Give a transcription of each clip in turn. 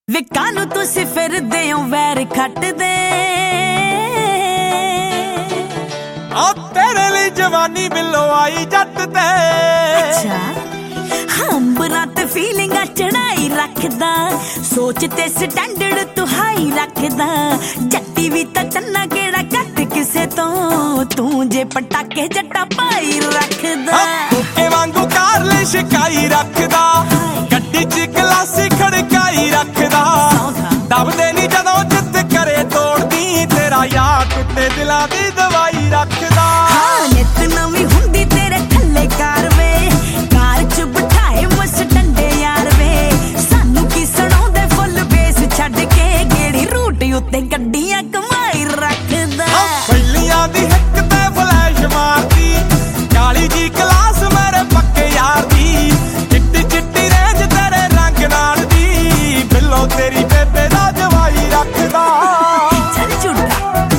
ਵੇ ਕਾਨੂੰ ਤੁਸੀਂ ਫਿਰਦੇ ਹੋ ਵੈਰ ਖੱਟਦੇ ਆ ਤੇਰੇ ਲਈ ਜਵਾਨੀ ਬਿੱਲੋ ਆਈ ਜੱਟ ਤੇ ਅੱਛਾ ਹੰਬਰਾਂ ਤੇ ਫੀਲਿੰਗਾਂ ਚੜਾਈ ਰੱਖਦਾ ਸੋਚ ਤੇ ਸਟੈਂਡਰਡ ਤੂੰ ਹਾਈ ਰੱਖਦਾ ਜੱਟੀ ਵੀ ਤਾਂ ਚੰਨਾ ਕਿਹੜਾ ਘੱਟ ਕਿਸੇ ਤੋਂ ਤੂੰ ਜੇ ਪਟਾਕੇ ਜੱਟਾ ਪਾਈ ਰੱਖਦਾ ਕੋਕੇ ਵਾਂਗੂ ਕਾਰ ਲਈ ਸ਼ਿਕਾਈ ਰੱਖਦਾ ਗੱਡੀ 'ਚ ਗਲਾਸੀ ਖੜਕਾਈ ਰੱਖਦਾ ਦਬਦੇ ਨਹੀਂ ਜਦੋਂ ਜਿੱਤ ਕਰੇ ਤੋੜਦੀ ਤੇਰਾ ਯਾਰ ਟੁੱਟੇ ਦਿਲਾਂ ਦੀ ਦਵਾਈ ਰੱਖਦਾ ਨਿਤ ਨਵੀਂ ਹੁੰਦੀ ਤੇਰੇ ਥੱਲੇ ਕਾਰ ਵੇ ਕਾਰ 'ਚ ਬਿਠਾਏ ਮਸ ਡੰਡੇ ਯਾਰ ਵੇ ਸਾਨੂੰ ਕੀ ਸੁਣਾਉਂਦੇ ਫੁੱਲ ਬੇਸ ਛੱਡ ਕੇ ਗੇੜੀ ਰੂਟ ਉੱਤੇ ਗੱਡੀਆਂ ਕਮਾਈ ਰੱਖਦਾ ਪਹਿਲੀਆਂ ਦੀ ਹਿੱਕ ਤੇ ਫਲੈਸ਼ ਮਾਰਦੀ ਕਾਲੀ ਜੀ ਕਲਾਸ ਮੇਰੇ ਪੱਕੇ ਯਾਰ ਦੀ ਚਿੱਟੀ ਚਿੱਟੀ ਰੇਂਜ ਤੇਰੇ ਰੰਗ ਨਾਲ ਦੀ ਬਿੱਲੋ ਤੇਰੀ ਬੇਬੇ ਦਾ ਜਵਾਈ ਰੱਖਦਾ ਚੱਲ ਝੂਠਾ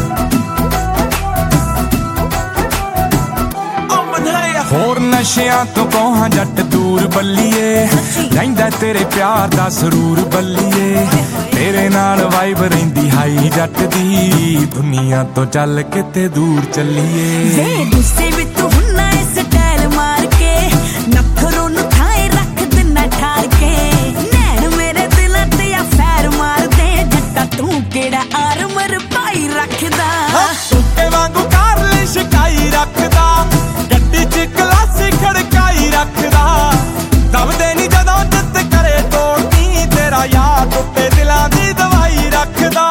ਹੋਰ ਨਸ਼ਿਆਂ ਤੋਂ ਕੋਹਾਂ ਜੱਟ ਦੂਰ ਬੱਲੀਏ ਰਹਿੰਦਾ ਤੇਰੇ ਪਿਆਰ ਦਾ ਸਰੂਰ ਬੱਲੀਏ ਤੇਰੇ ਨਾਲ ਵਾਈਬ ਰਹਿੰਦੀ ਹਾਈ ਜੱਟ ਦੀ ਦੁਨੀਆ ਤੋਂ ਚੱਲ ਕਿਤੇ ਦੂਰ ਚੱਲੀਏ ਵੇ ਗੁੱਸੇ ਵਿੱਚ ਤੂੰ ਹੁੰਨਾ ਏ ਸਟਾਈਲ ਮਾਰ ਕੇ ਨਖਰੋਂ ਨੂੰ ਥਾਏ ਰੱਖ ਦਿਨਾ ਠਾਰ ਕੇ ਨੈਣ ਮੇਰੇ ਦਿਲਾਂ ਤੇ ਆ ਫੈਰ ਮਾਰਦੇ ਜੱਟਾ ਤੂੰ ਕਿਹੜਾ ਆਰਮਰ ਪਾਈ ਰੱਖਦਾ ਟੁੱਟੇ ਵਾਂਗੂ ਕਾਰ ਲਈ ਸ਼ਿਕਾਈ ਰੱਖਦਾ ਗੱਡੀ 'ਚ ਗਲਾਸੀ ਖੜਕਾਈ ਰੱਖਦਾ ਦਬਦੇ ਨਹੀਂ ਜਦੋਂ ਜਿੱਤ ਕਰੇ ਤੋੜਦੀ ਤੇਰਾ ਯਾਰ ਟੁੱਟੇ ਦਿਲਾਂ ਦੀ ਦਵਾਈ ਰੱਖਦਾ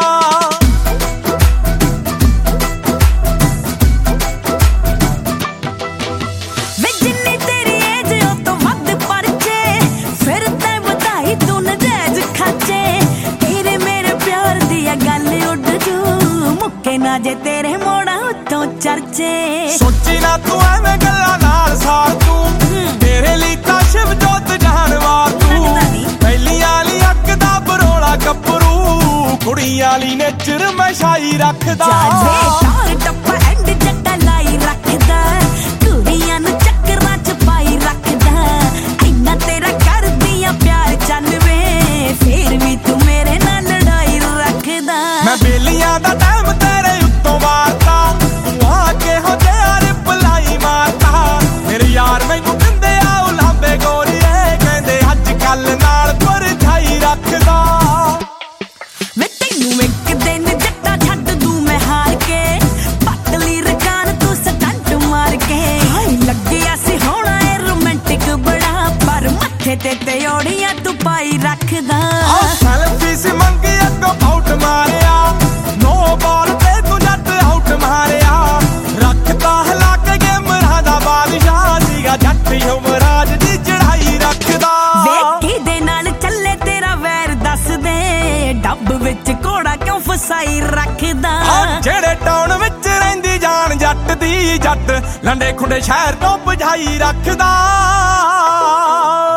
ਵੇ ਜਿੰਨੀ ਤੇਰੀ ਏਜ ਉਹ ਤੋਂ ਵੱਧ ਪਰਚੇ ਫਿਰ ਤੇ ਵਧਾਈ ਤੂੰ ਨਜਾਇਜ਼ ਖਰਚੇ ਤੇਰੇ ਮੇਰੇ ਪਿਆਰ ਦੀ ਆ ਗੱਲ ਉੱਡ ਜੂ ਮੁੱਕੇ ਨਾ ਜੇ ਤੇਰੇ ਮੋੜਾਂ ਉੱਤੋਂ ਚਰਚੇ ਸੋਚੀ ਨਾ ਤੂੰ ਐਵੇਂ ਗੱਲਾਂ ਨਾਲ ਸਾਰ ਤੂੰ ਤੇਰੇ ਲਈ ਤਾਂ ਸ਼ਿਵ ਜੋਤ ਜਹਾਨਵਾਰ ਤੂੰ ਪਹਿਲੀਆਂ ਲਈ ਅੱਗ ਦਾ ਬਰੋਲਾ ਗੱਭਰੂ ਕੁੜੀਆਂ ਲਈ ਨੇਚਰ ਮੈਂ ਛਾਈ ਰੱਖਦਾ ਟਾਰ ਟੱਪਾ ਐਂਡ ਜੱਟਾ ਲਾਈ ਰੱਖਦਾ ਕੁੜੀਆਂ ਨੂੰ ਚੱਕਰਾਂ 'ਚ ਪਾਈ ਰੱਖਦਾ ਇੰਨਾ ਤੇਰਾ ਕਰਦੀਆਂ ਪਿਆਰ ਚੱਲ ਵੇ ਫੇਰ ਵੀ ਤੂੰ ਮੇਰੇ ਨਾਲ ਲੜਾਈ ਰੱਖਦਾ ਮੈਂ ਬੇਲੀਆਂ ਦਾ ਟਾਈਮ ਤੇਰੇ ਉੱਤੋਂ ਵਾਰਤਾ ਤੂੰ ਆ ਕੇ ਹੋ ਜਿਆ ਰਿਪਲਾਈ ਮਾਰਤਾ ਮੇਰੇ ਯਾਰ ਮੈਨੂੰ ਕਹਿੰਦੇ ਆ ਉਲਾਂਬੇ ਗੋਰੀਏ ਕਹਿੰਦੇ ਅੱਜ ਕੱਲ ਨਾਲ ਪਰਛਾਈ ਰੱਖਦਾ ਵੇ ਤੈਨੂੰ ਇੱਕ ਦਿਨ ਜੱਟਾ ਛੱਡ ਦੂੰ ਮੈਂ ਹਾਰ ਕੇ ਪਤਲੀ ਰਕਾਨ ਤੂੰ ਸਟੰਟ ਮਾਰ ਕੇ ਹਾਏ ਲੱਗਿਆ ਸੀ ਹੋਣਾ ਏ ਰੋਮਾਂਟਿਕ ਬੜਾ ਪਰ ਮੱਥੇ ਤੇ ਤਿਉੜੀਆਂ ਤੂੰ ਪਾਈ ਰੱਖਦਾ ਸੈਲਫੀ ਸੀ ਮੰਗੀ ਅੱਗੋਂ ਆਊਟ ਮਾਰਿਆ ਨੋ ਬਾਲ ਤੇ ਤੂੰ ਜੱਟ ਆਊਟ ਮਾਰਿਆ ਰੱਖਦਾ ਹਲਾ ਕੇ ਗੇਮਰਾਂ ਦਾ ਬਾਦਸ਼ਾਹ ਸੀਗਾ ਜੱਟ ਯੁਵਰਾਜ ਦੀ ਚੜਾਈ ਰੱਖਦਾ ਵੇਖੀ ਦੇ ਨਾਲ ਚੱਲੇ ਤੇਰਾ ਵੈਰ ਦੱਸ ਦੇ ਡੱਬ ਵਿੱਚ ਘੋੜਾ ਕਿਉਂ ਫਸਾਈ ਰੱਖਦਾ ਜਿਹੜੇ ਟਾਊਨ ਵਿੱਚ ਰਹਿੰਦੀ ਜਾਨ ਜੱਟ ਦੀ ਜੱਟ ਲੰਡੇ ਖੁੰਡੇ ਸ਼ਹਿਰ ਤੋਂ ਬੁਝਾਈ ਰੱਖਦਾ